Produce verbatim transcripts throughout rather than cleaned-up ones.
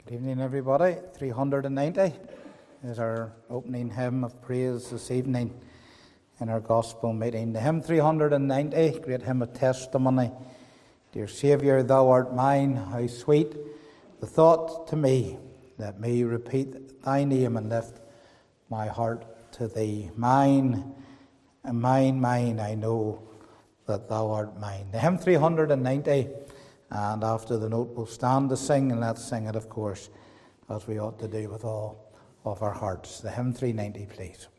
Good evening, everybody. three hundred ninety is our opening hymn of praise this evening in our gospel meeting. The hymn three hundred ninety, great hymn of testimony. Dear Saviour, thou art mine, how sweet the thought to me. Let me repeat thy name and lift my heart to thee. Mine, mine, mine, I know that thou art mine. The hymn three hundred ninety. And after the note, we'll stand to sing, and let's sing it, of course, as we ought to do with all of our hearts. The hymn three ninety, please.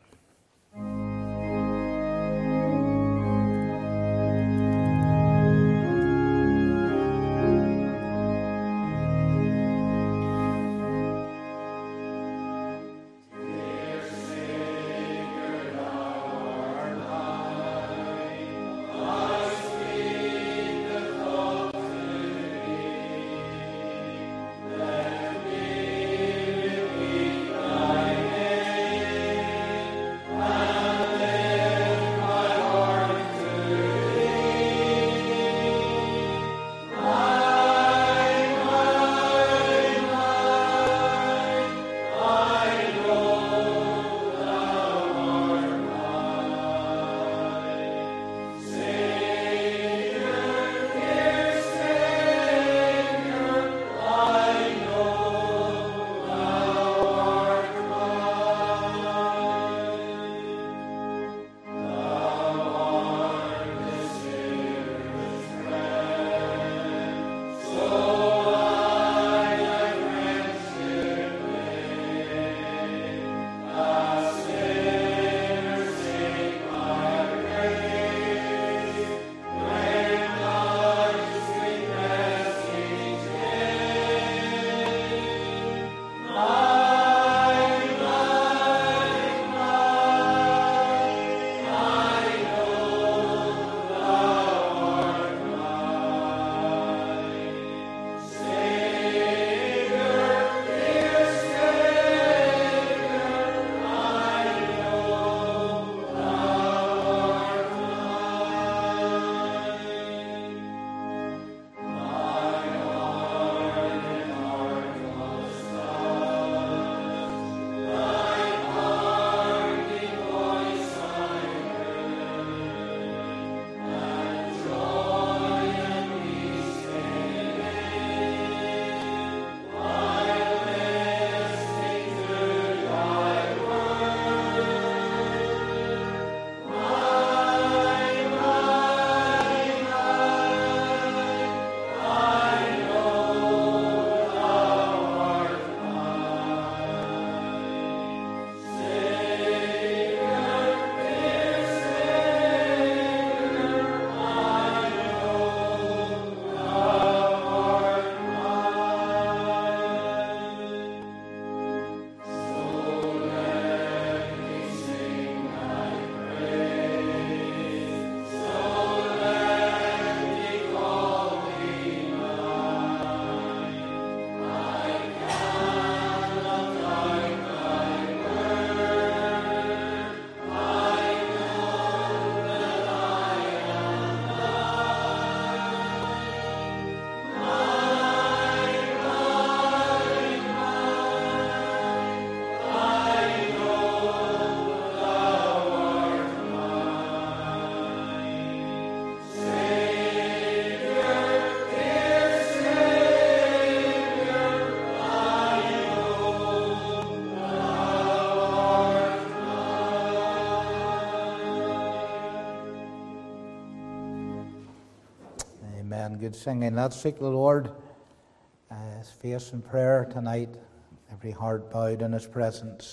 Good singing. Let's seek the Lord, uh, His face in prayer tonight, every heart bowed in His presence,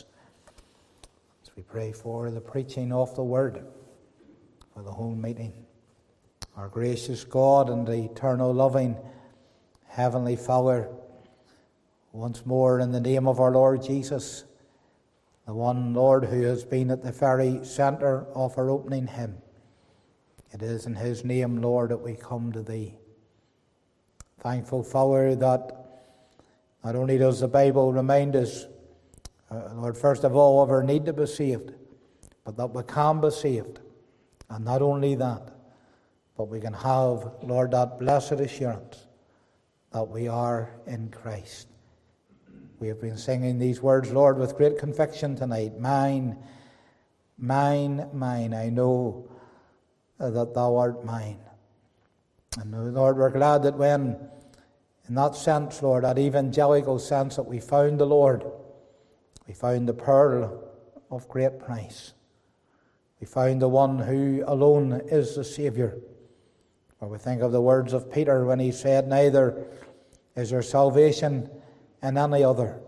as we pray for the preaching of the Word, for the whole meeting. Our gracious God and the eternal loving Heavenly Father, once more in the name of our Lord Jesus, the one Lord who has been at the very centre of our opening hymn, it is in His name, Lord, that we come to Thee. Thankful, Father, that not only does the Bible remind us, uh, Lord, first of all, of our need to be saved, but that we can be saved. And not only that, but we can have, Lord, that blessed assurance that we are in Christ. We have been singing these words, Lord, with great conviction tonight. Mine, mine, mine, I know that thou art mine. And Lord, we're glad that when, in that sense, Lord, that evangelical sense, that we found the Lord, we found the pearl of great price. We found the one who alone is the Saviour. Or we think of the words of Peter when he said, neither is there salvation in any other,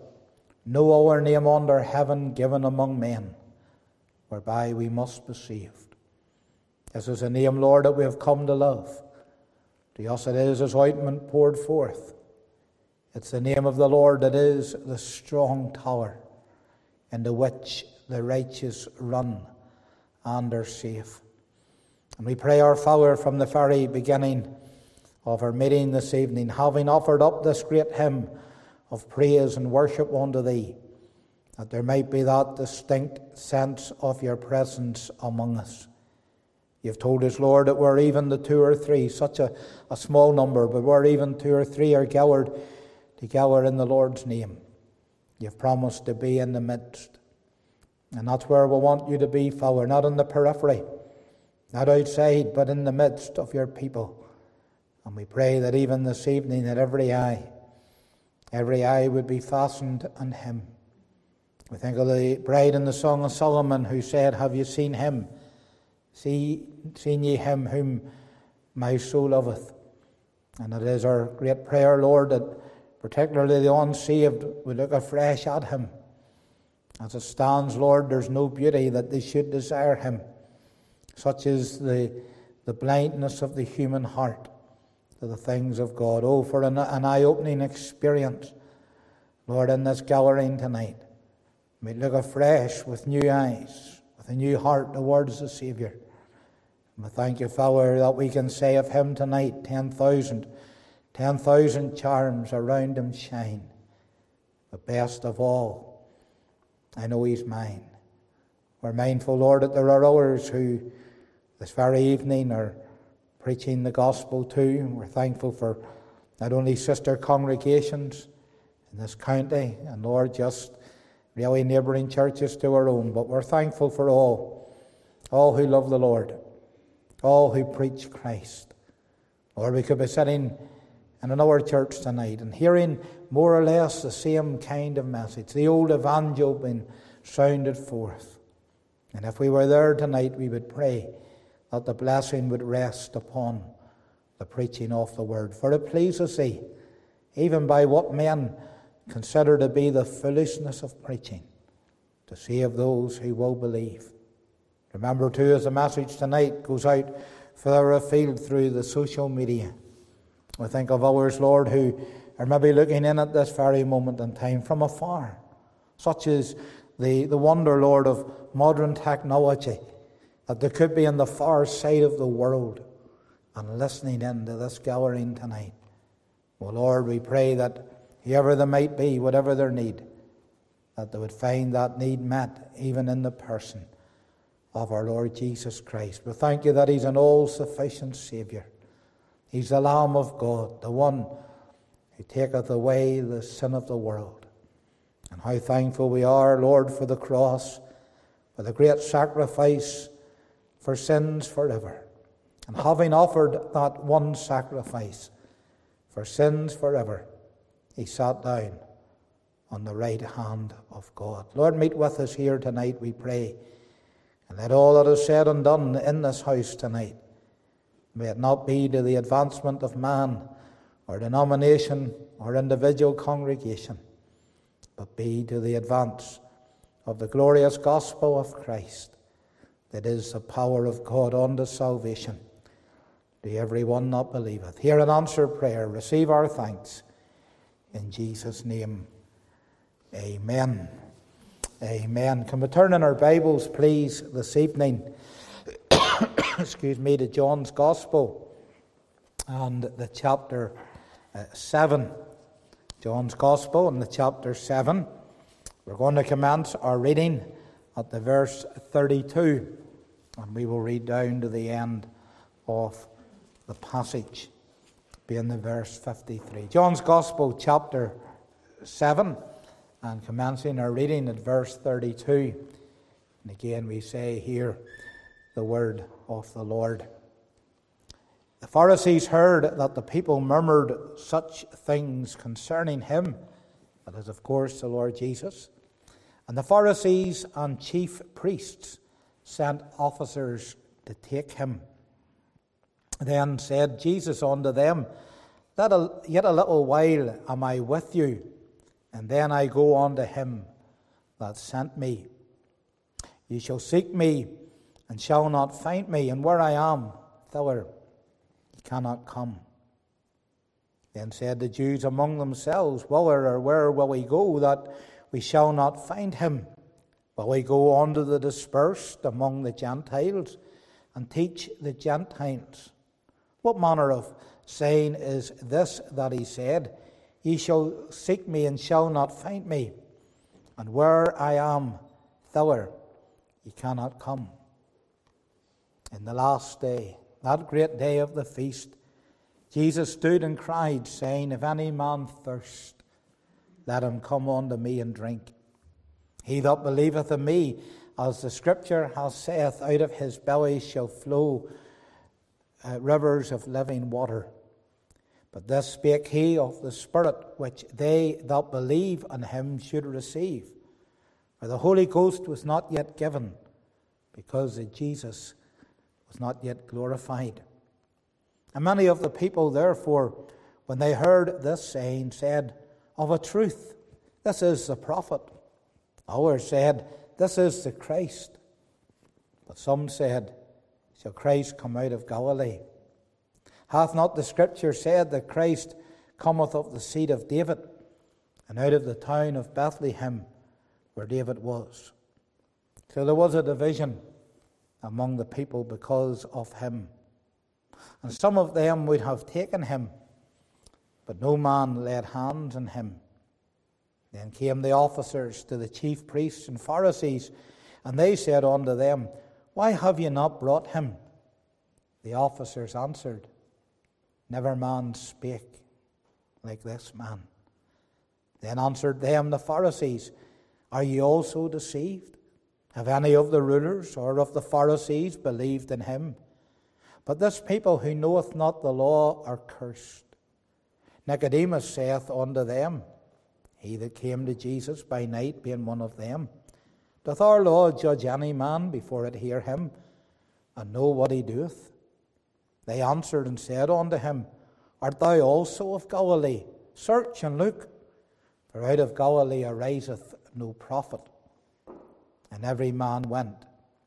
no other name under heaven given among men, whereby we must be saved. This is a name, Lord, that we have come to love. To us it is as ointment poured forth. It's the name of the Lord that is the strong tower, into which the righteous run and are safe. And we pray, our Father, from the very beginning of our meeting this evening, having offered up this great hymn of praise and worship unto Thee, that there might be that distinct sense of Your presence among us. You've told us, Lord, that we're even the two or three, such a, a small number, but we're even two or three are gathered together in the Lord's name. You've promised to be in the midst. And that's where we want You to be, Father, not in the periphery, not outside, but in the midst of Your people. And we pray that even this evening, that every eye, every eye would be fastened on Him. We think of the bride in the Song of Solomon who said, have you seen Him? See, seen ye Him whom my soul loveth? And it is our great prayer, Lord, that particularly the unsaved would look afresh at Him. As it stands, Lord, there's no beauty that they should desire Him. Such is the, the blindness of the human heart to the things of God. Oh, for an, an eye-opening experience, Lord, in this gathering tonight. May look afresh with new eyes, with a new heart towards the Saviour. And we thank You, Father, that we can say of Him tonight, ten thousand, ten thousand charms around Him shine. But best of all, I know He's mine. We're mindful, Lord, that there are others who this very evening are preaching the gospel too. We're thankful for not only sister congregations in this county, and Lord, just really neighbouring churches to our own, but we're thankful for all, all who love the Lord, all who preach Christ. Lord, we could be sitting in another church tonight and hearing more or less the same kind of message, the old evangel being sounded forth. And if we were there tonight, we would pray that the blessing would rest upon the preaching of the word. For it pleases Thee, even by what men consider to be the foolishness of preaching, to save those who will believe. Remember too, as the message tonight goes out further afield through the social media, we think of others, Lord, who are maybe looking in at this very moment in time from afar, such as the, the wonder, Lord, of modern technology, that they could be on the far side of the world and listening in to this gathering tonight. Well, Lord, we pray that whoever they might be, whatever their need, that they would find that need met even in the person of our Lord Jesus Christ. We thank You that He's an all-sufficient Saviour. He's the Lamb of God, the one who taketh away the sin of the world. And how thankful we are, Lord, for the cross, for the great sacrifice for sins forever. And having offered that one sacrifice for sins forever, He sat down on the right hand of God. Lord, meet with us here tonight, we pray. And let all that is said and done in this house tonight, may it not be to the advancement of man or denomination or individual congregation, but be to the advance of the glorious gospel of Christ, that is the power of God unto salvation to every one that believeth. Hear and answer prayer. Receive our thanks. In Jesus' name, amen. Amen. Can we turn in our Bibles, please, this evening, excuse me, to John's Gospel and the chapter uh, seven. John's Gospel and the chapter seven. We're going to commence our reading at the verse thirty-two, and we will read down to the end of the passage, being the verse fifty-three. John's Gospel, chapter seven, and commencing our reading at verse thirty-two. And again we say here the word of the Lord. The Pharisees heard that the people murmured such things concerning him, that is, of course, the Lord Jesus. And the Pharisees and chief priests sent officers to take him. Then said Jesus unto them, That a, yet a little while am I with you, and then I go unto him that sent me. Ye shall seek me, and shall not find me, and where I am, thither ye cannot come. Then said the Jews among themselves, Whither or where will we go, that we shall not find him? Will we go unto the dispersed among the Gentiles, and teach the Gentiles? What manner of saying is this that he said, Ye shall seek me, and shall not find me, and where I am, thither ye cannot come? In the last day, that great day of the feast, Jesus stood and cried, saying, If any man thirst, let him come unto me and drink. He that believeth in me, as the Scripture hath saith, out of his belly shall flow uh, rivers of living water. But this spake he of the Spirit, which they that believe on him should receive. For the Holy Ghost was not yet given, because that Jesus was not yet glorified. And many of the people, therefore, when they heard this saying, said, Of a truth, this is the prophet. Others said, This is the Christ. But some said, Shall Christ come out of Galilee? Hath not the Scripture said that Christ cometh of the seed of David, and out of the town of Bethlehem, where David was? So there was a division among the people because of him. And some of them would have taken him, but no man laid hands on him. Then came the officers to the chief priests and Pharisees, and they said unto them, Why have ye not brought him? The officers answered, Never man spake like this man. Then answered them the Pharisees, Are ye also deceived? Have any of the rulers or of the Pharisees believed in him? But this people who knoweth not the law are cursed. Nicodemus saith unto them, he that came to Jesus by night, being one of them, Doth our law judge any man before it hear him, and know what he doeth? They answered and said unto him, Art thou also of Galilee? Search and look, for out of Galilee ariseth no prophet. And every man went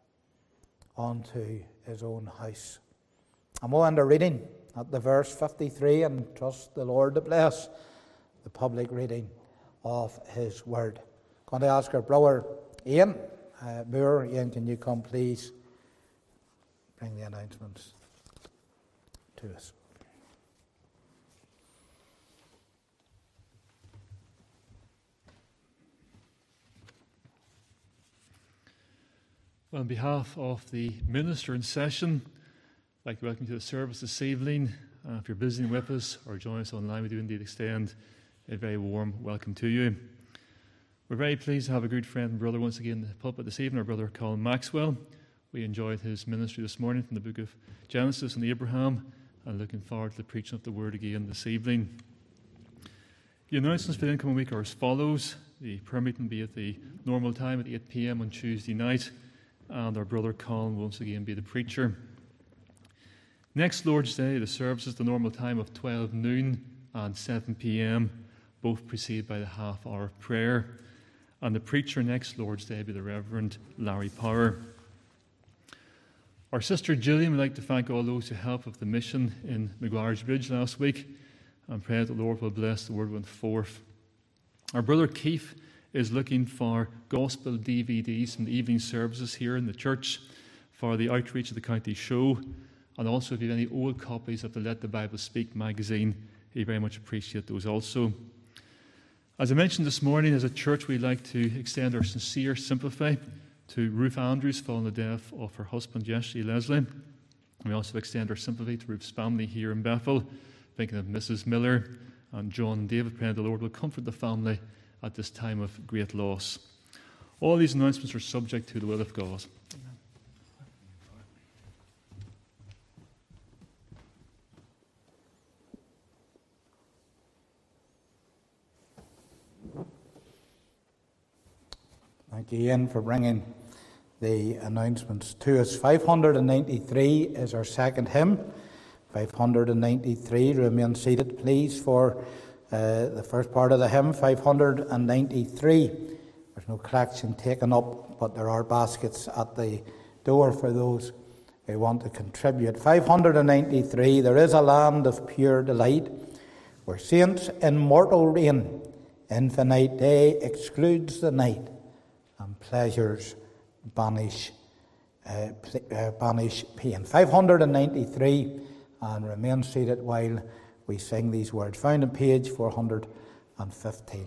unto his own house. And we'll end our reading at the verse fifty-three, and trust the Lord to bless the public reading of his word. I'm going to ask our brother Ian uh, Moore. Ian, can you come please bring the announcements to us? Well, on behalf of the minister in session, I'd like to welcome you to the service this evening. Uh, if you're visiting with us or joining us online, we do indeed extend a very warm welcome to you. We're very pleased to have a good friend and brother once again in the pulpit this evening, our brother Colin Maxwell. We enjoyed his ministry this morning from the book of Genesis and Abraham, and looking forward to the preaching of the word again this evening. The announcements for the incoming week are as follows. The prayer meeting will be at the normal time at eight p.m. on Tuesday night, and our brother Colin will once again be the preacher. Next Lord's Day, the service is the normal time of twelve noon and seven p.m, both preceded by the half hour of prayer. And the preacher next Lord's Day will be the Reverend Larry Power. Our sister Gillian would like to thank all those who helped with the mission in McGuire's Bridge last week, and pray that the Lord will bless the word went forth. Our brother Keith is looking for gospel D V Ds from the evening services here in the church for the outreach of the county show. And also, if you have any old copies of the Let the Bible Speak magazine, we very much appreciate those also. As I mentioned this morning, as a church, we'd like to extend our sincere sympathy to Ruth Andrews following the death of her husband, Jessie Leslie. We also extend our sympathy to Ruth's family here in Bethel, thinking of Missus Miller and John and David, praying the Lord will comfort the family at this time of great loss. All these announcements are subject to the will of God. Thank you, Ian, for bringing the announcements to us. five hundred ninety-three is our second hymn. five hundred ninety-three, remain seated, please, for uh, the first part of the hymn. five hundred ninety-three. There's no collection taken up, but there are baskets at the door for those who want to contribute. five hundred ninety-three, there is a land of pure delight, where saints in mortal reign, infinite day excludes the night, and pleasures banish uh, pl- uh, banish pain. five hundred ninety-three, and remain seated while we sing these words. Found on page four hundred fifteen.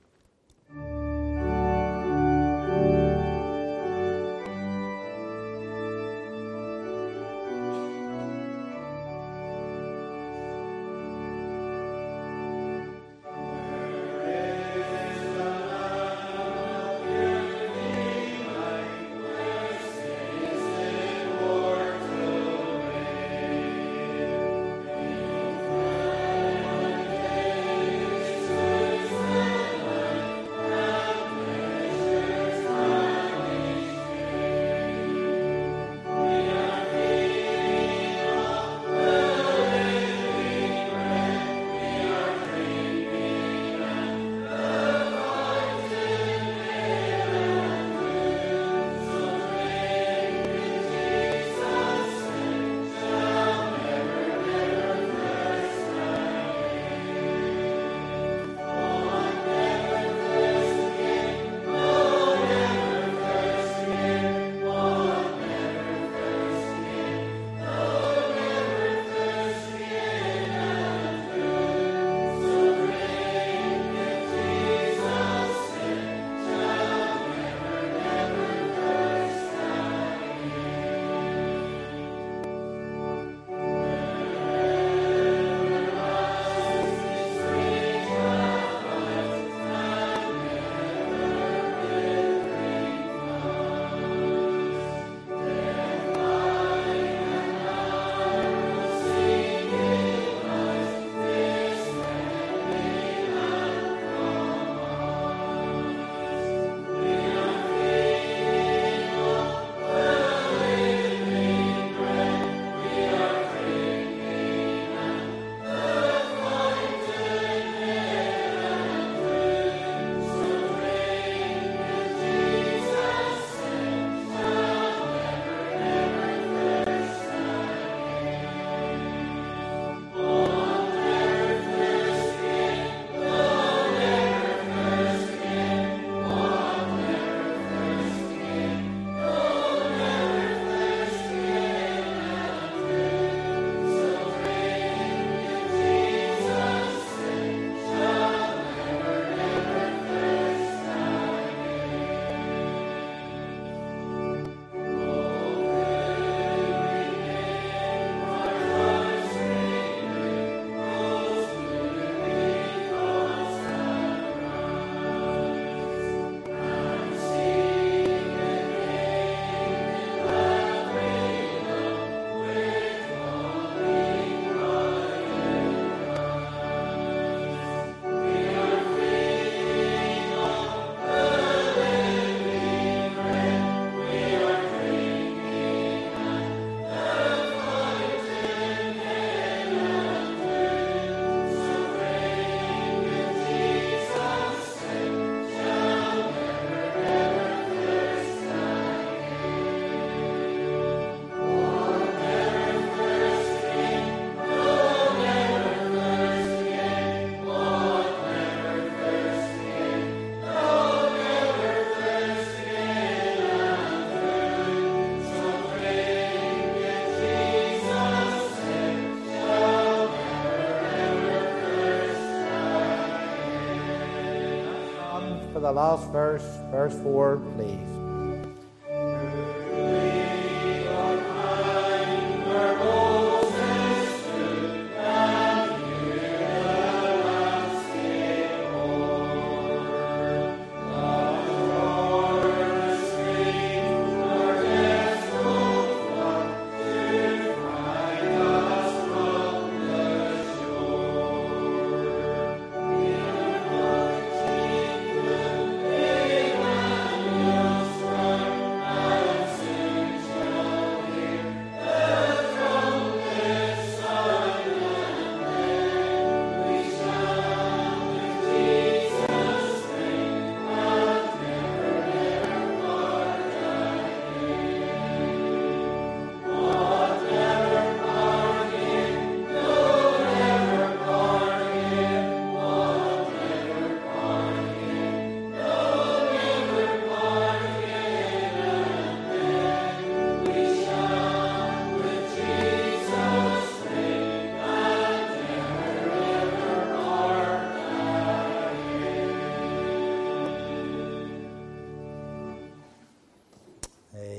For the last verse, verse four, please.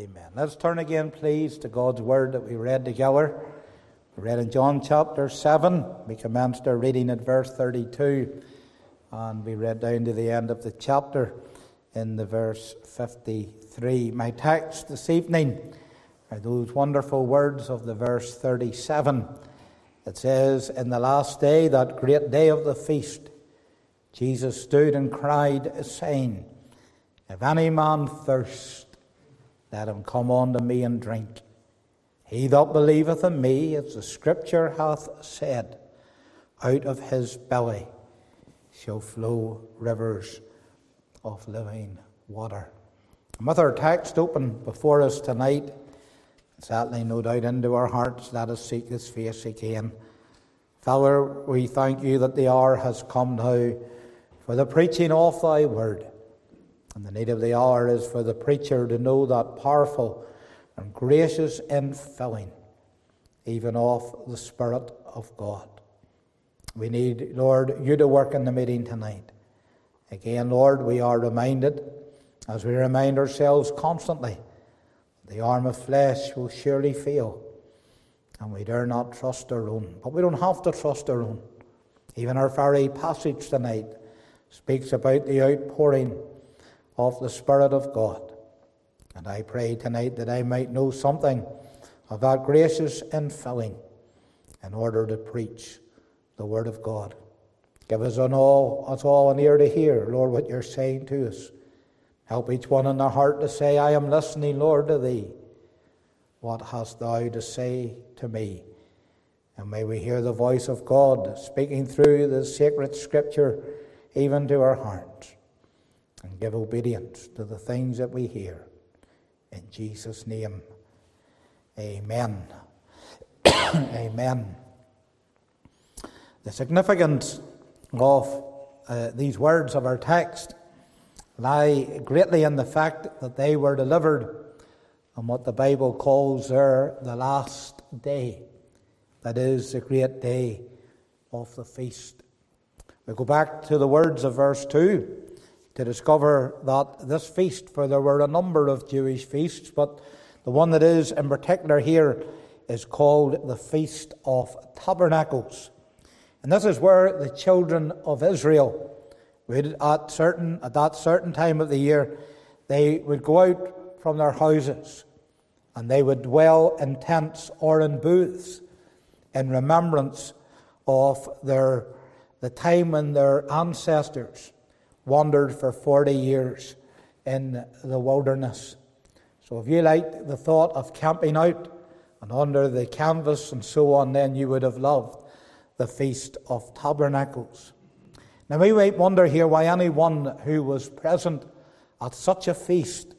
Amen. Let's turn again, please, to God's Word that we read together. We read in John chapter seven. We commenced our reading at verse thirty-two, and we read down to the end of the chapter in the verse fifty-three. My text this evening are those wonderful words of the verse thirty-seven. It says, "In the last day, that great day of the feast, Jesus stood and cried, saying, If any man thirst, let him come unto me and drink. He that believeth in me, as the Scripture hath said, out of his belly shall flow rivers of living water." And with our text open before us tonight, settling no doubt into our hearts, let us seek His face again. Father, we thank You that the hour has come now for the preaching of Thy word. And the need of the hour is for the preacher to know that powerful and gracious infilling, even of the Spirit of God. We need, Lord, You to work in the meeting tonight. Again, Lord, we are reminded, as we remind ourselves constantly, the arm of flesh will surely fail, and we dare not trust our own. But we don't have to trust our own. Even our very passage tonight speaks about the outpouring of the Spirit of God. And I pray tonight that I might know something of that gracious infilling in order to preach the Word of God. Give us an all, us all an ear to hear, Lord, what You're saying to us. Help each one in their heart to say, I am listening, Lord, to Thee. What hast Thou to say to me? And may we hear the voice of God speaking through the sacred Scripture even to our hearts, and give obedience to the things that we hear. In Jesus' name, amen. Amen. The significance of uh, these words of our text lie greatly in the fact that they were delivered on what the Bible calls there the last day. That is the great day of the feast. We go back to the words of verse two to discover that this feast, for there were a number of Jewish feasts, but the one that is in particular here is called the Feast of Tabernacles. And this is where the children of Israel would, at certain at that certain time of the year, they would go out from their houses and they would dwell in tents or in booths in remembrance of their the time when their ancestors wandered for forty years in the wilderness. So if you liked the thought of camping out and under the canvas and so on, then you would have loved the Feast of Tabernacles. Now we might wonder here why anyone who was present at such a feast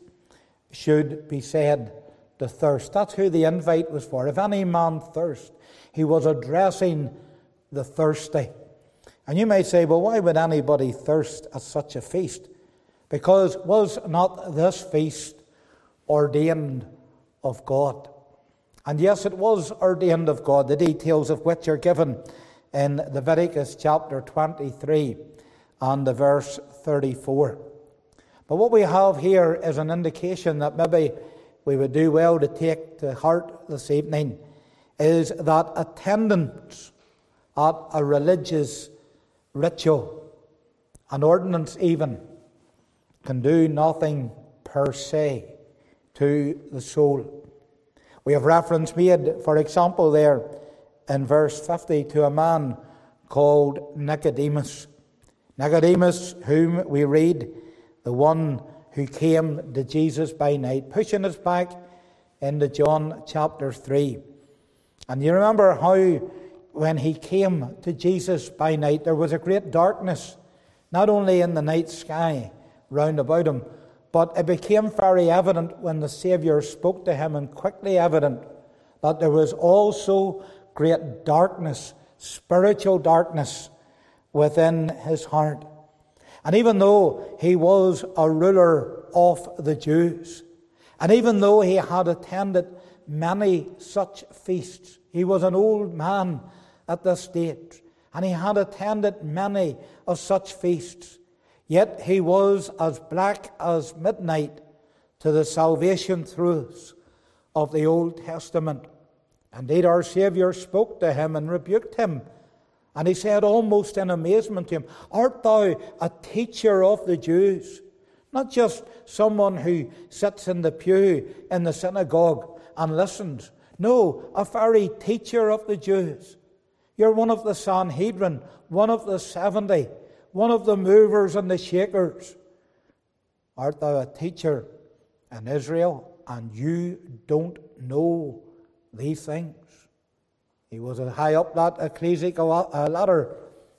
should be said to thirst. That's who the invite was for. If any man thirst, he was addressing the thirsty. And you might say, well, why would anybody thirst at such a feast? Because was not this feast ordained of God? And yes, it was ordained of God, the details of which are given in Leviticus chapter twenty-three and the verse thirty-four. But what we have here is an indication that maybe we would do well to take to heart this evening, is that attendance at a religious ritual, an ordinance even, can do nothing per se to the soul. We have reference made, for example, there in verse fifty to a man called Nicodemus. Nicodemus, whom we read, the one who came to Jesus by night, pushing us back into John chapter three. And you remember how when he came to Jesus by night, there was a great darkness, not only in the night sky round about him, but it became very evident when the Saviour spoke to him, and quickly evident, that there was also great darkness, spiritual darkness, within his heart. And even though he was a ruler of the Jews, and even though he had attended many such feasts, he was an old man at this stage, and he had attended many of such feasts, yet he was as black as midnight to the salvation truths of the Old Testament. Indeed, our Saviour spoke to him and rebuked him. And he said almost in amazement to him, "Art thou a teacher of the Jews?" Not just someone who sits in the pew in the synagogue and listens. No, a very teacher of the Jews. You're one of the Sanhedrin, one of the seventy, one of the movers and the shakers. Art thou a teacher in Israel, and you don't know these things? He was high up that ecclesiastical ladder,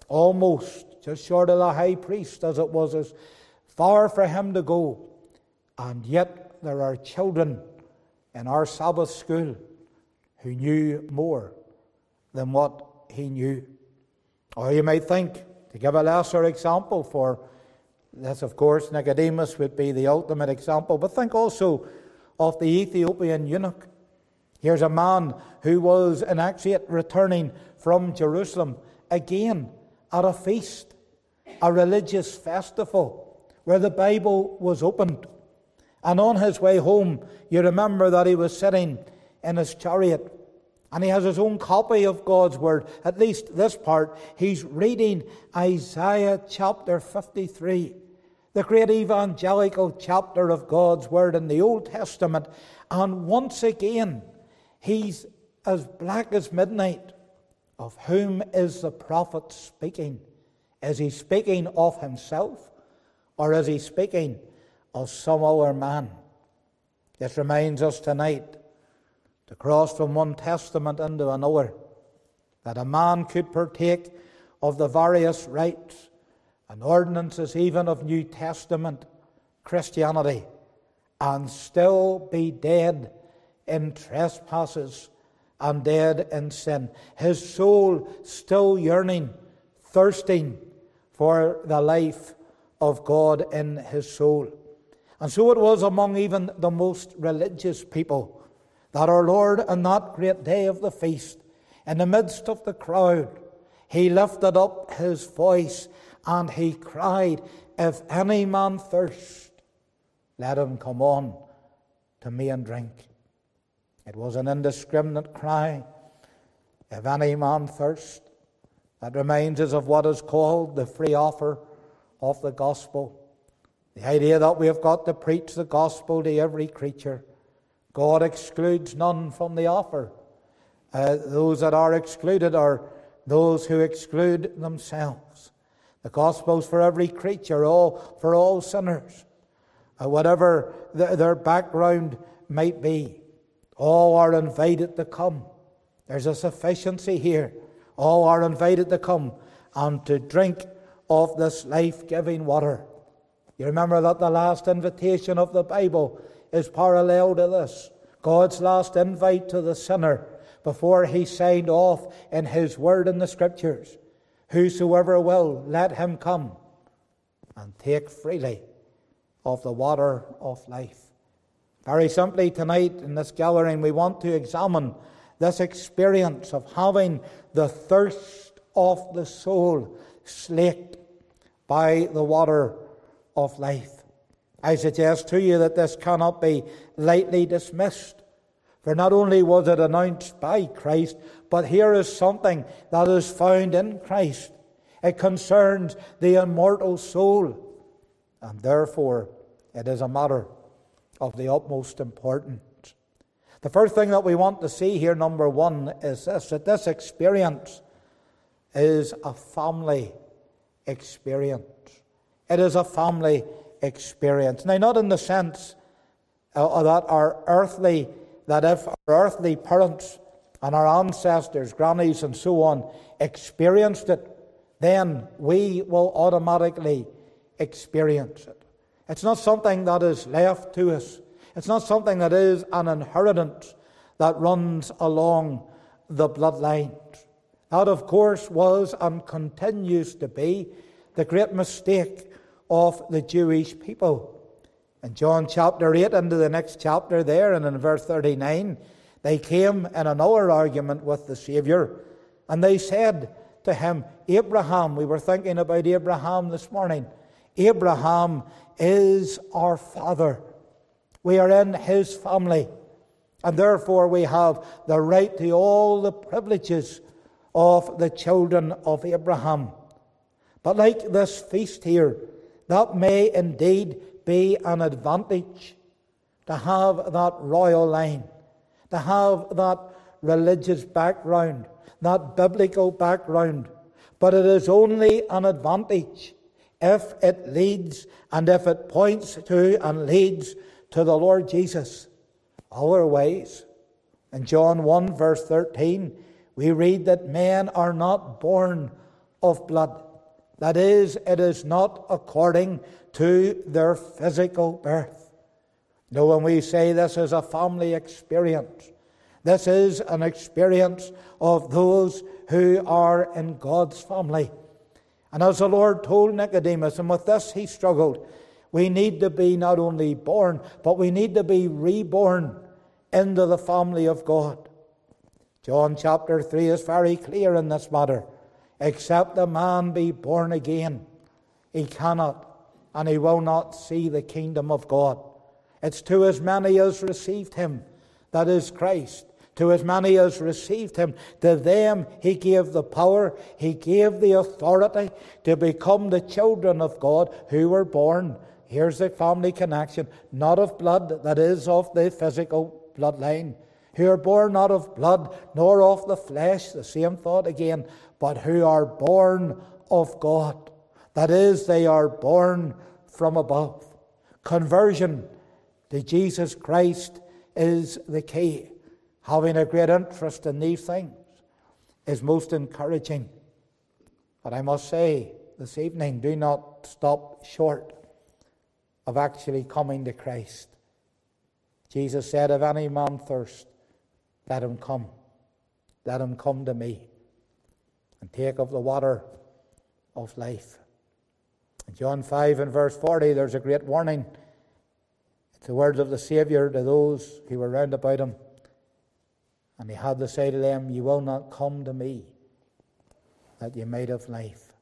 almost just short of the high priest, as it was as far for him to go. And yet there are children in our Sabbath school who knew more than what he knew. Or you might think, to give a lesser example, for this, of course, Nicodemus would be the ultimate example, but think also of the Ethiopian eunuch. Here's a man who was in exile returning from Jerusalem, again at a feast, a religious festival where the Bible was opened. And on his way home, you remember that he was sitting in his chariot, and he has his own copy of God's Word, at least this part. He's reading Isaiah chapter fifty-three, the great evangelical chapter of God's Word in the Old Testament. And once again, he's as black as midnight. Of whom is the prophet speaking? Is he speaking of himself, or is he speaking of some other man? This reminds us tonight to cross from one testament into another, that a man could partake of the various rites and ordinances even of New Testament Christianity and still be dead in trespasses and dead in sin. His soul still yearning, thirsting for the life of God in his soul. And so it was among even the most religious people that our Lord, on that great day of the feast, in the midst of the crowd, he lifted up his voice and he cried, "If any man thirst, let him come on to me and drink." It was an indiscriminate cry. If any man thirst. That reminds us of what is called the free offer of the gospel. The idea that we have got to preach the gospel to every creature. God excludes none from the offer. Uh, those that are excluded are those who exclude themselves. The gospel's for every creature, all for all sinners, uh, whatever the, their background might be. All are invited to come. There's a sufficiency here. All are invited to come and to drink of this life-giving water. You remember that the last invitation of the Bible is parallel to this. God's last invite to the sinner before he signed off in his word in the Scriptures. Whosoever will, let him come and take freely of the water of life. Very simply tonight in this gathering, we want to examine this experience of having the thirst of the soul slaked by the water of life. I suggest to you that this cannot be lightly dismissed. For not only was it announced by Christ, but here is something that is found in Christ. It concerns the immortal soul, and therefore it is a matter of the utmost importance. The first thing that we want to see here, number one, is this, that this experience is a family experience. It is a family experience. Now, not in the sense uh, that our earthly, that if our earthly parents and our ancestors, grannies and so on, experienced it, then we will automatically experience it. It's not something that is left to us. It's not something that is an inheritance that runs along the bloodline. That, of course, was and continues to be the great mistake of the Jewish people. In John chapter eight, into the next chapter there, and in verse thirty-nine, they came in another argument with the Saviour, and they said to him, Abraham, we were thinking about Abraham this morning, Abraham is our father. We are in his family, and therefore we have the right to all the privileges of the children of Abraham. But like this feast here, that may indeed be an advantage to have that royal line, to have that religious background, that biblical background. But it is only an advantage if it leads and if it points to and leads to the Lord Jesus. Otherwise, in John one verse thirteen, we read that men are not born of blood. That is, it is not according to their physical birth. No, when we say this is a family experience, this is an experience of those who are in God's family. And as the Lord told Nicodemus, and with this he struggled, we need to be not only born, but we need to be reborn into the family of God. John chapter three is very clear in this matter. Except a man be born again, he cannot and he will not see the kingdom of God. It's to as many as received him, that is Christ. To as many as received him, to them he gave the power, he gave the authority to become the children of God who were born. Here's the family connection, not of blood, that is of the physical bloodline. Who are born not of blood, nor of the flesh, the same thought again, but who are born of God. That is, they are born from above. Conversion to Jesus Christ is the key. Having a great interest in these things is most encouraging. But I must say this evening, do not stop short of actually coming to Christ. Jesus said, if any man thirst, let him come. Let him come to me and take of the water of life. In John five and verse forty, there's a great warning. It's the words of the Saviour to those who were round about him. And he had to say to them, you will not come to me, that you might have life.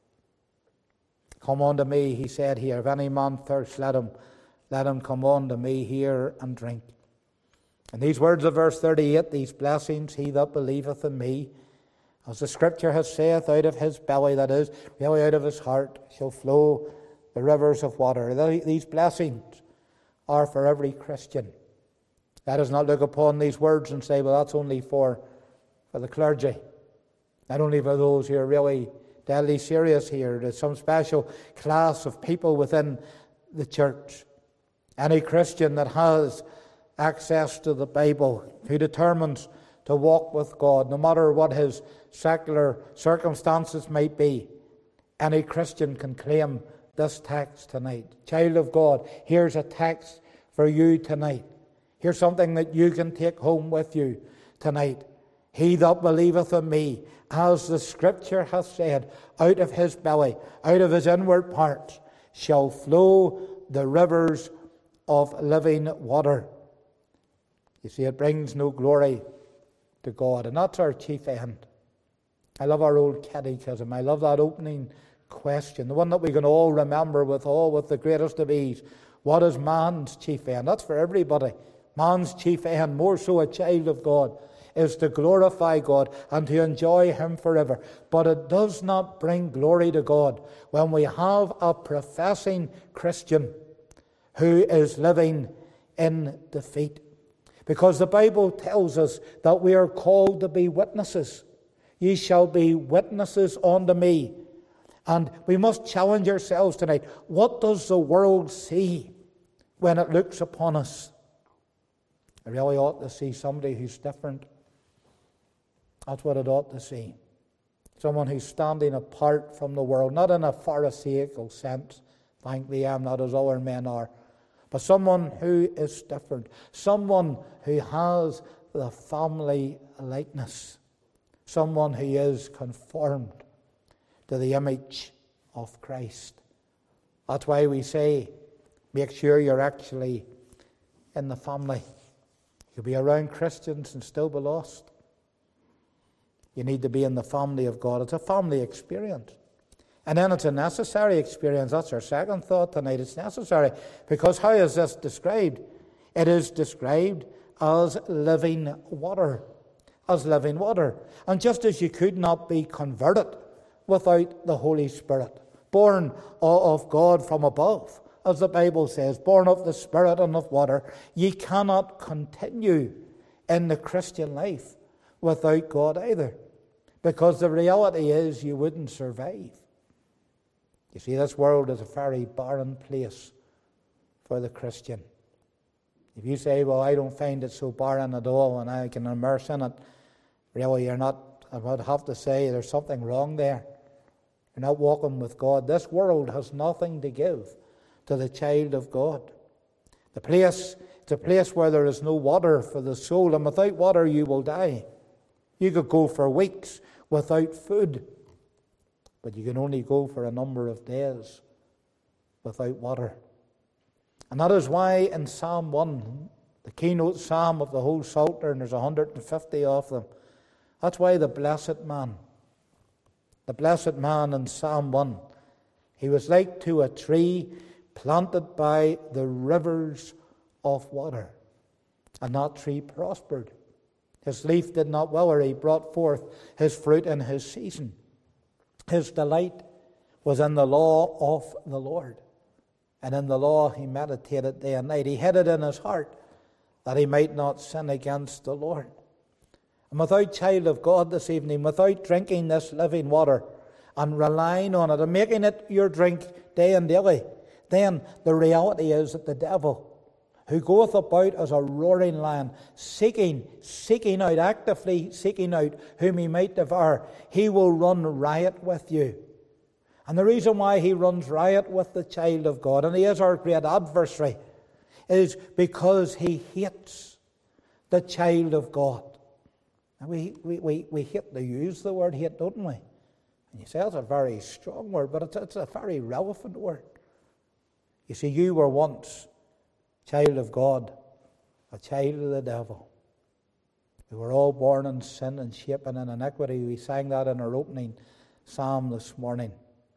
Come unto me, he said here. If any man thirst, let him, let him come unto me here and drink. And these words of verse thirty-eight, these blessings, he that believeth in me, as the Scripture has saith, out of his belly, that is, really out of his heart, shall flow the rivers of water. These blessings are for every Christian. Let us not look upon these words and say, well, that's only for, for the clergy. Not only for those who are really deadly serious here. There's some special class of people within the church. Any Christian that has access to the Bible, who determines to walk with God, no matter what his secular circumstances might be, any Christian can claim this text tonight. Child of God, here's a text for you tonight. Here's something that you can take home with you tonight. He that believeth in me, as the Scripture hath said, out of his belly, out of his inward parts, shall flow the rivers of living water. You see, it brings no glory to God, and that's our chief end. I love our old catechism. I love that opening question, the one that we can all remember with all with the greatest of ease. What is man's chief end? That's for everybody. Man's chief end, more so a child of God, is to glorify God and to enjoy him forever. But it does not bring glory to God when we have a professing Christian who is living in defeat. Because the Bible tells us that we are called to be witnesses. Ye shall be witnesses unto me. And we must challenge ourselves tonight. What does the world see when it looks upon us? It really ought to see somebody who's different. That's what it ought to see. Someone who's standing apart from the world, not in a Pharisaical sense. Thankfully, I'm not as other men are. But someone who is different. Someone who has the family likeness. Someone who is conformed to the image of Christ. That's why we say, make sure you're actually in the family. You'll be around Christians and still be lost. You need to be in the family of God. It's a family experience. And then it's a necessary experience. That's our second thought tonight. It's necessary. Because how is this described? It is described as living water. As living water. And just as you could not be converted without the Holy Spirit, born of God from above, as the Bible says, born of the Spirit and of water, ye cannot continue in the Christian life without God either. Because the reality is you wouldn't survive. You see, this world is a very barren place for the Christian. If you say, well, I don't find it so barren at all and I can immerse in it, really you're not, I would have to say there's something wrong there. You're not walking with God. This world has nothing to give to the child of God. The place, it's a place where there is no water for the soul, and without water you will die. You could go for weeks without food, but you can only go for a number of days without water. And that is why in Psalm one, the keynote psalm of the whole Psalter, and there's one hundred fifty of them, that's why the blessed man, the blessed man in Psalm one, he was like to a tree planted by the rivers of water. And that tree prospered. His leaf did not wither. He brought forth his fruit in his season. His delight was in the law of the Lord. And in the law he meditated day and night. He hid it in his heart that he might not sin against the Lord. And without, child of God, this evening, without drinking this living water and relying on it and making it your drink day and daily, then the reality is that the devil, who goeth about as a roaring lion, seeking, seeking out, actively seeking out whom he might devour, he will run riot with you. And the reason why he runs riot with the child of God, and he is our great adversary, is because he hates the child of God. And we, we, we, we hate to use the word hate, don't we? And you say it's a very strong word, but it's, it's a very relevant word. You see, you were once child of God, a child of the devil. We were all born in sin and shapen in iniquity. We sang that in our opening psalm this morning.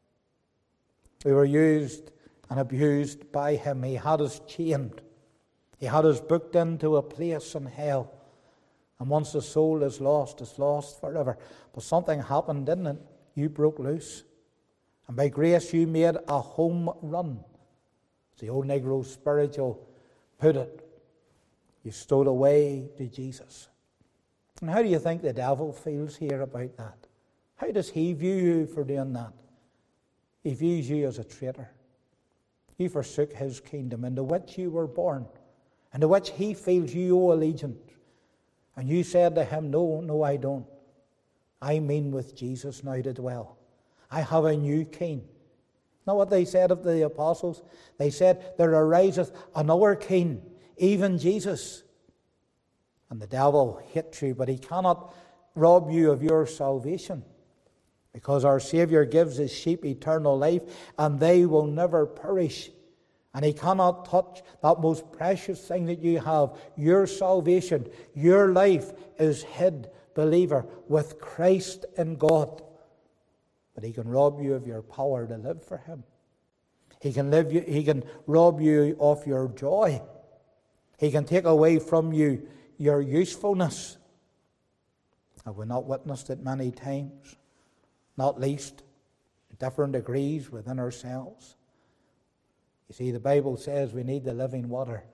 We were used and abused by him. He had us chained. He had us booked into a place in hell. And once the soul is lost, it's lost forever. But something happened, didn't it? You broke loose. And by grace you made a home run. As the old Negro spiritual put it, you stole away to Jesus. And how do you think the devil feels here about that? How does he view you for doing that? He views you as a traitor. You forsook his kingdom into which you were born, into which he feels you owe allegiance. And you said to him, no, no, I don't. I mean with Jesus now to dwell. I have a new king. Not what they said of the apostles. They said, there ariseth another king, even Jesus. And the devil hates you, but he cannot rob you of your salvation. Because our Saviour gives his sheep eternal life, and they will never perish. And he cannot touch that most precious thing that you have, your salvation. Your life is hid, believer, with Christ in God. But he can rob you of your power to live for him. He can live you, he can rob you of your joy. He can take away from you your usefulness. Have we not witnessed it many times? Not least in different degrees within ourselves. You see, the Bible says we need the living water.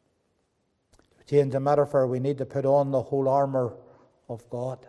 To change the metaphor, we need to put on the whole armour of God,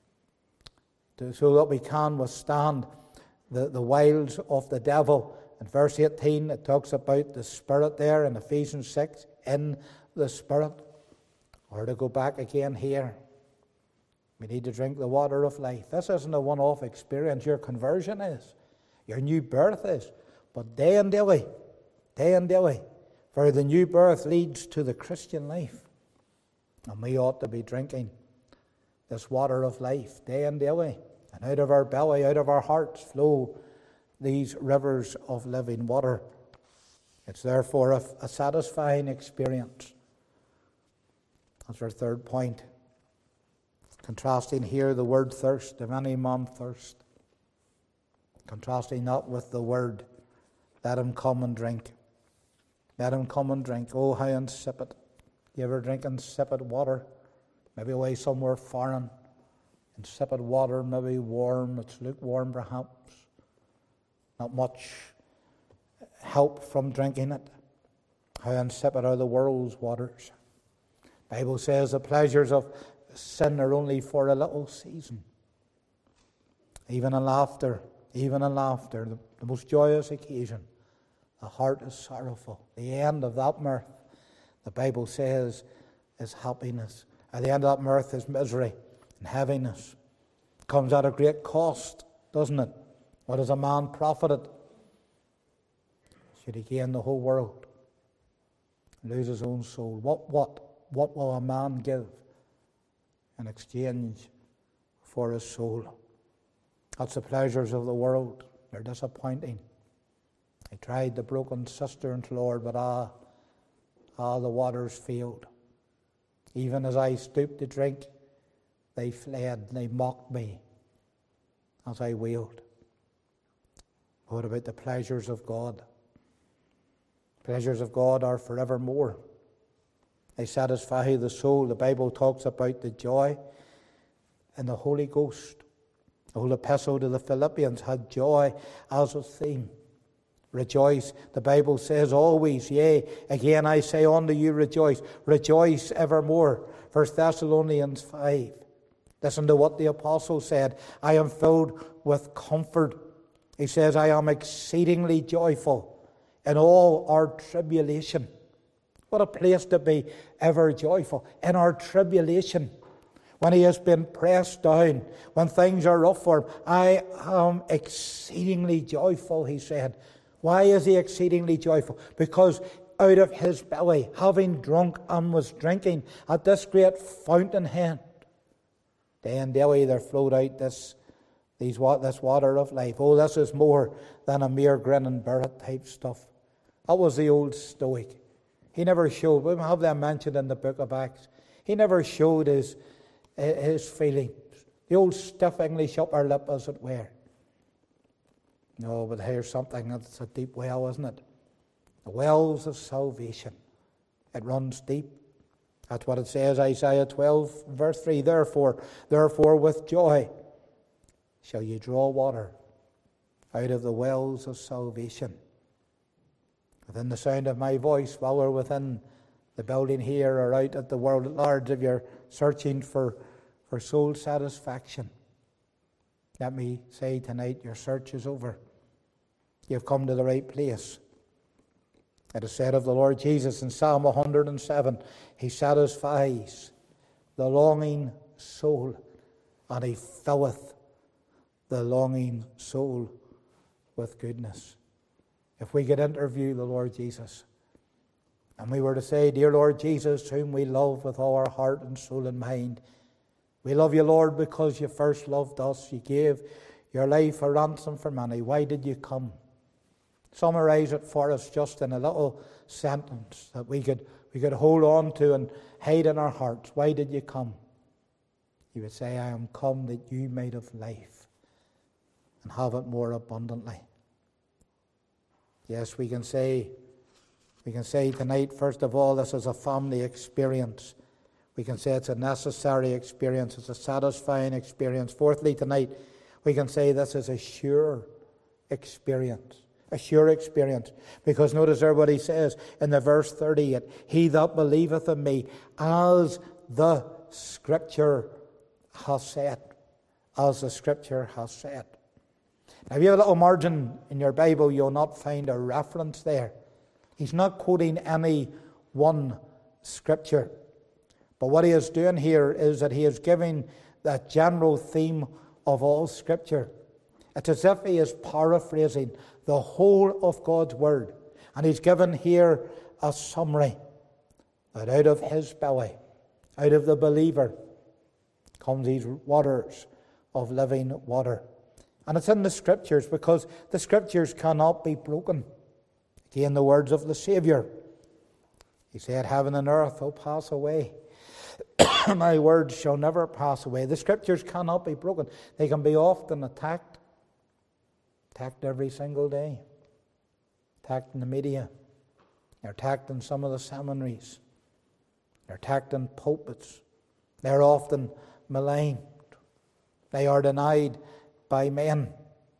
to, so that we can withstand the, the wiles of the devil. In verse eighteen, it talks about the Spirit there in Ephesians six, in the Spirit. Or to go back again here, we need to drink the water of life. This isn't a one-off experience. Your conversion is. Your new birth is. But day and daily, day and daily, for the new birth leads to the Christian life. And we ought to be drinking this water of life day and daily. And out of our belly, out of our hearts flow these rivers of living water. It's therefore a, a satisfying experience. That's our third point. Contrasting here the word thirst, if any man thirst. Contrasting that with the word, let him come and drink. Let him come and drink. Oh, how insipid. You ever drink insipid water? Maybe away somewhere foreign. Insipid water, maybe warm, it's lukewarm perhaps. Not much help from drinking it. How insipid are the world's waters. The Bible says the pleasures of sin are only for a little season. Even in laughter, even in laughter, the, the most joyous occasion, the heart is sorrowful. The end of that mirth, the Bible says, is happiness. At the end of that mirth is misery and heaviness. It comes at a great cost, doesn't it? What is a man profited? Should he gain the whole world, lose his own soul? What, what, what will a man give in exchange for his soul? That's the pleasures of the world. They're disappointing. I tried the broken cisterns, Lord, but ah, ah, the waters failed. Even as I stooped to drink, they fled, they mocked me as I wailed. What about the pleasures of God? Pleasures of God are forevermore. They satisfy the soul. The Bible talks about the joy in the Holy Ghost. The whole epistle to the Philippians had joy as a theme. Rejoice, the Bible says always, yea, again I say unto you, rejoice. Rejoice evermore. First Thessalonians five. Listen to what the apostle said. I am filled with comfort. He says, I am exceedingly joyful in all our tribulation. What a place to be ever joyful. In our tribulation, when he has been pressed down, when things are rough for him, I am exceedingly joyful, he said. Why is he exceedingly joyful? Because out of his belly, having drunk and was drinking at this great fountainhead, day and daily there flowed out this, these, this water of life. Oh, this is more than a mere grin and bear it type stuff. That was the old Stoic. He never showed, we have them mentioned in the book of Acts, he never showed his, his feelings. The old stiff English upper lip, as it were. No, but here's something that's a deep well, isn't it? The wells of salvation. It runs deep. That's what it says, Isaiah twelve, verse three. Therefore, therefore with joy shall you draw water out of the wells of salvation. Within the sound of my voice, while we're within the building here or out at the world at large, if you're searching for, for soul satisfaction, let me say tonight, your search is over. You've come to the right place. It is said of the Lord Jesus in Psalm one hundred seven, he satisfies the longing soul, and he filleth the longing soul with goodness. If we could interview the Lord Jesus, and we were to say, Dear Lord Jesus, whom we love with all our heart and soul and mind, we love you, Lord, because you first loved us. You gave your life a ransom for many. Why did you come? Summarize it for us just in a little sentence that we could, we could hold on to and hide in our hearts. Why did you come? You would say, I am come that you might have life and have it more abundantly. Yes, we can say, we can say tonight, first of all, this is a family experience. We can say it's a necessary experience. It's a satisfying experience. Fourthly, tonight, we can say this is a sure experience. A sure experience. Because notice there what he says in the verse thirty-eight. He that believeth in me, as the Scripture has said. As the Scripture has said. Now, if you have a little margin in your Bible, you'll not find a reference there. He's not quoting any one Scripture. But what he is doing here is that he is giving the general theme of all Scripture. It's as if he is paraphrasing the whole of God's Word. And he's given here a summary that out of his belly, out of the believer, comes these waters of living water. And it's in the Scriptures, because the Scriptures cannot be broken. Again, the words of the Saviour. He said, heaven and earth will pass away. My words shall never pass away. The Scriptures cannot be broken. They can be often attacked. Attacked every single day. Attacked in the media. They're attacked in some of the seminaries. They're attacked in pulpits. They're often maligned. They are denied by men.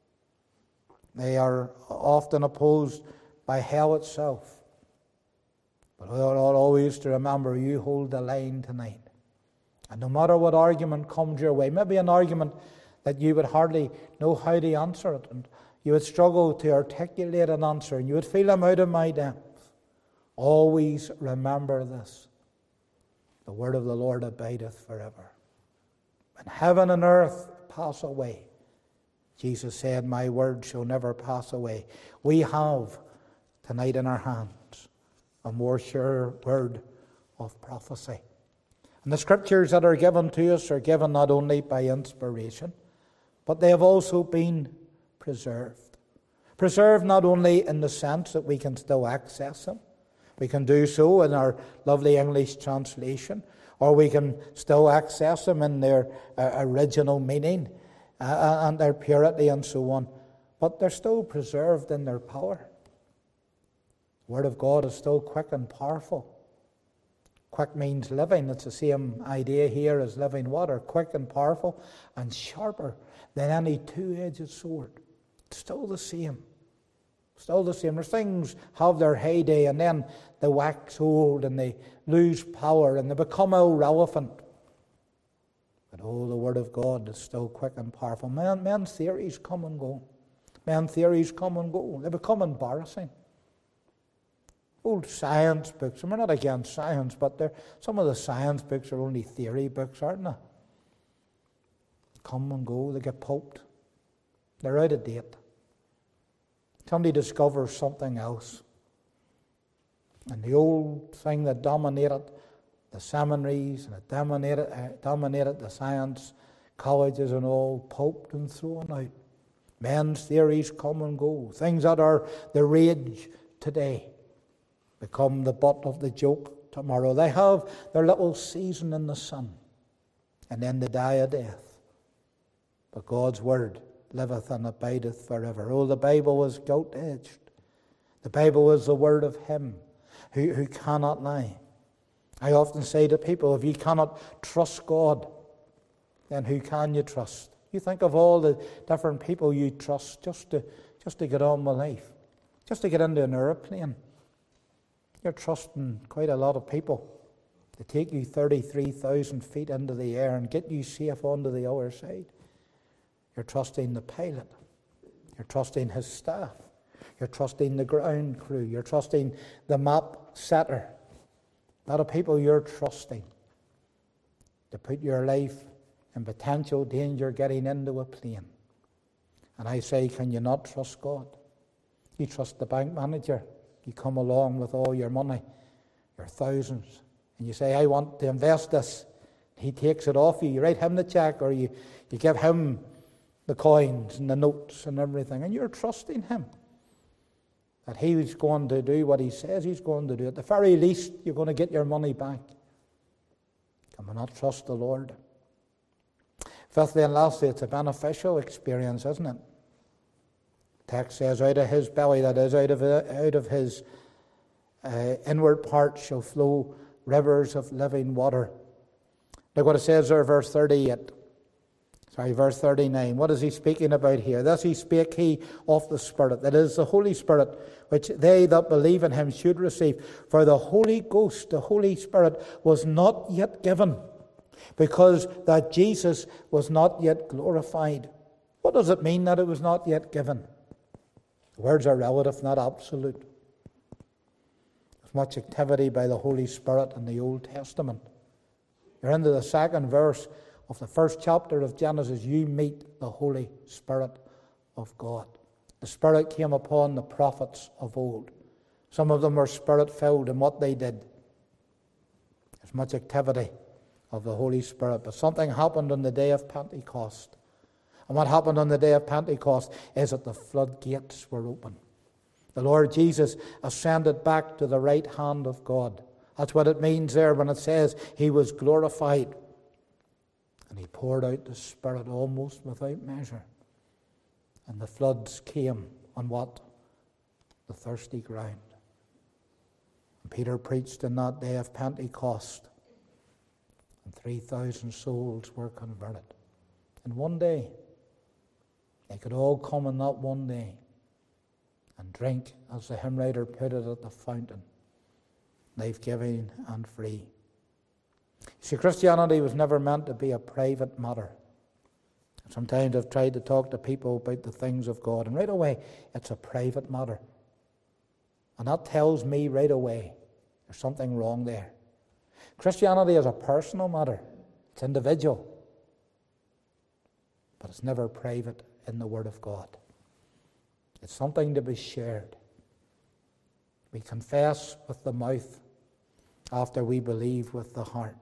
They are often opposed by hell itself. But we ought always to remember, you hold the line tonight. And no matter what argument comes your way, maybe an argument that you would hardly know how to answer it, and you would struggle to articulate an answer, and you would feel I'm out of my depth. Always remember this. The word of the Lord abideth forever. When heaven and earth pass away, Jesus said, my word shall never pass away. We have tonight in our hands a more sure word of prophecy. And the scriptures that are given to us are given not only by inspiration, but they have also been preserved. Preserved not only in the sense that we can still access them. We can do so in our lovely English translation, or we can still access them in their uh, original meaning uh, and their purity and so on. But they're still preserved in their power. The Word of God is still quick and powerful. Quick means living. It's the same idea here as living water. Quick and powerful and sharper than any two-edged sword. It's still the same. Still the same. There's things have their heyday and then they wax old and they lose power and they become irrelevant. But oh, the Word of God is still quick and powerful. Men, men's theories come and go. Men's theories come and go. They become embarrassing. Old science books, and we're not against science, but some of the science books are only theory books, aren't they? Come and go, they get pulped. They're out of date. Somebody discovers something else. And the old thing that dominated the seminaries and it dominated, uh, dominated the science colleges and all, pulped and thrown out. Men's theories come and go. Things that are the rage today become the butt of the joke tomorrow. They have their little season in the sun, and then they die a death. But God's word liveth and abideth forever. Oh, the Bible is gilt-edged. The Bible is the word of Him who, who cannot lie. I often say to people, if you cannot trust God, then who can you trust? You think of all the different people you trust just to, just to get on with life, just to get into an airplane. You're trusting quite a lot of people to take you thirty-three thousand feet into the air and get you safe onto the other side. You're trusting the pilot. You're trusting his staff. You're trusting the ground crew. You're trusting the map setter. A lot of people you're trusting to put your life in potential danger getting into a plane. And I say, can you not trust God? You trust the bank manager. You come along with all your money, your thousands, and you say, I want to invest this. He takes it off you. You write him the check, or you, you give him the coins and the notes and everything, and you're trusting him that he's going to do what he says he's going to do. At the very least, you're going to get your money back. Can we not trust the Lord? Fifthly and lastly, it's a beneficial experience, isn't it? The text says, out of his belly, that is, out of, out of his uh, inward parts shall flow rivers of living water. Look what it says there, verse thirty-eight. Sorry, verse thirty-nine. What is he speaking about here? Thus he spake he of the Spirit, that is the Holy Spirit, which they that believe in him should receive. For the Holy Ghost, the Holy Spirit, was not yet given, because that Jesus was not yet glorified. What does it mean that it was not yet given? The words are relative, not absolute. There's much activity by the Holy Spirit in the Old Testament. You're into the second verse of the first chapter of Genesis. You meet the Holy Spirit of God. The Spirit came upon the prophets of old. Some of them were Spirit-filled in what they did. There's much activity of the Holy Spirit. But something happened on the day of Pentecost. And what happened on the day of Pentecost is that the floodgates were open. The Lord Jesus ascended back to the right hand of God. That's what it means there when it says he was glorified. And he poured out the Spirit almost without measure. And the floods came on what? The thirsty ground. And Peter preached on that day of Pentecost and three thousand souls were converted. And one day, they could all come in that one day and drink, as the hymn writer put it, at the fountain, life-giving and free. See, Christianity was never meant to be a private matter. Sometimes I've tried to talk to people about the things of God, and right away, it's a private matter. And that tells me right away there's something wrong there. Christianity is a personal matter. It's individual. But it's never private in the Word of God. It's something to be shared. We confess with the mouth after we believe with the heart.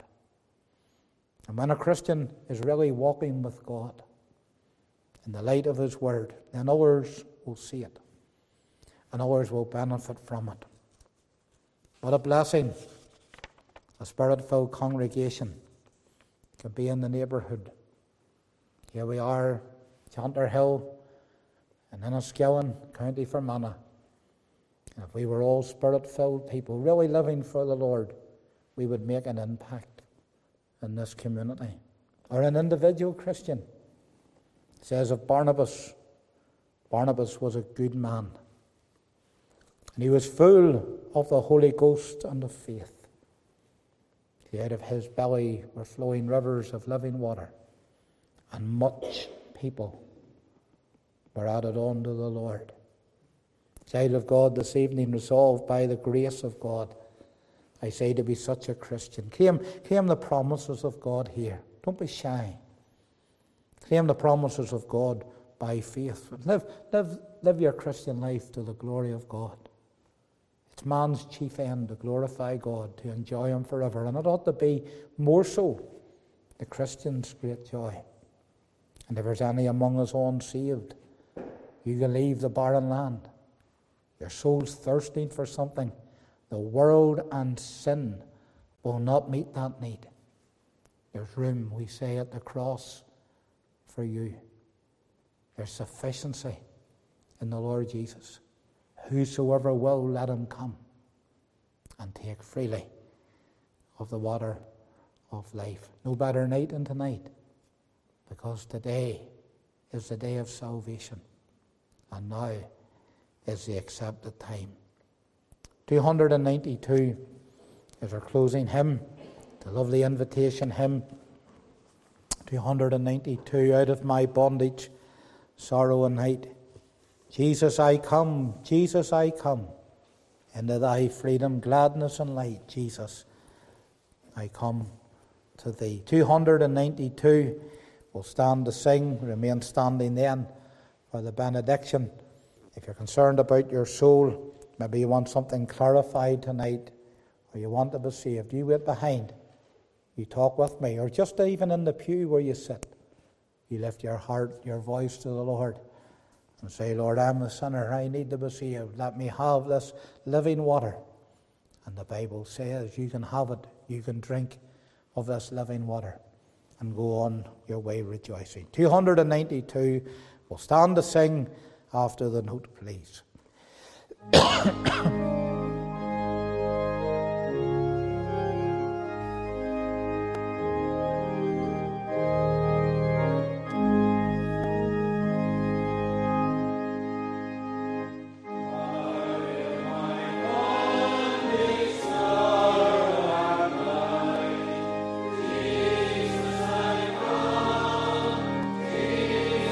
And when a Christian is really walking with God in the light of His Word, then others will see it. And others will benefit from it. What a blessing a Spirit-filled congregation can be in the neighbourhood. Here we are, Chanterhill, and Enniskillen, County Fermanagh. And if we were all Spirit-filled people, really living for the Lord, we would make an impact in this community. Or an individual Christian. It says of Barnabas, Barnabas was a good man. And he was full of the Holy Ghost and of faith. Out of his belly were flowing rivers of living water. And much people were added on to the Lord. Child of God, this evening, resolved by the grace of God, I say, to be such a Christian. Claim, claim the promises of God here. Don't be shy. Claim the promises of God by faith. Live, live, live your Christian life to the glory of God. It's man's chief end to glorify God, to enjoy Him forever. And it ought to be more so the Christian's great joy. And if there's any among us unsaved, you can leave the barren land. Your soul's thirsting for something. The world and sin will not meet that need. There's room, we say, at the cross for you. There's sufficiency in the Lord Jesus. Whosoever will, let him come and take freely of the water of life. No better night than tonight, because today is the day of salvation, and now is the accepted time. two hundred ninety-two is our closing hymn, the lovely invitation hymn. two hundred ninety-two, out of my bondage, sorrow and night. Jesus, I come, Jesus, I come, into thy freedom, gladness and light. Jesus, I come to thee. two hundred ninety-two, we'll stand to sing, remain standing then for the benediction. If you're concerned about your soul, maybe you want something clarified tonight, or you want to be saved, you wait behind. You talk with me, or just even in the pew where you sit, you lift your heart, your voice to the Lord, and say, Lord, I'm a sinner, I need to be saved. Let me have this living water. And the Bible says you can have it, you can drink of this living water, and go on your way rejoicing. two hundred ninety-two, we'll stand to sing after the note, please.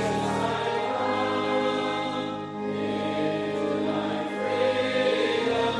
Freedom.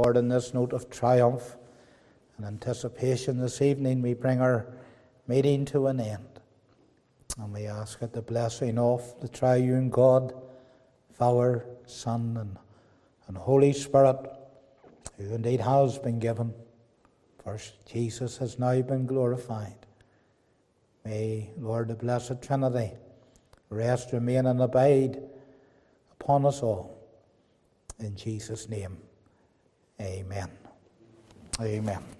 Lord, in this note of triumph and anticipation this evening, we bring our meeting to an end. And we ask that the blessing of the triune God, Father, Son, and, and Holy Spirit, who indeed has been given, for Jesus has now been glorified. May, Lord, the Blessed Trinity rest, remain, and abide upon us all. In Jesus' name, amen. Amen.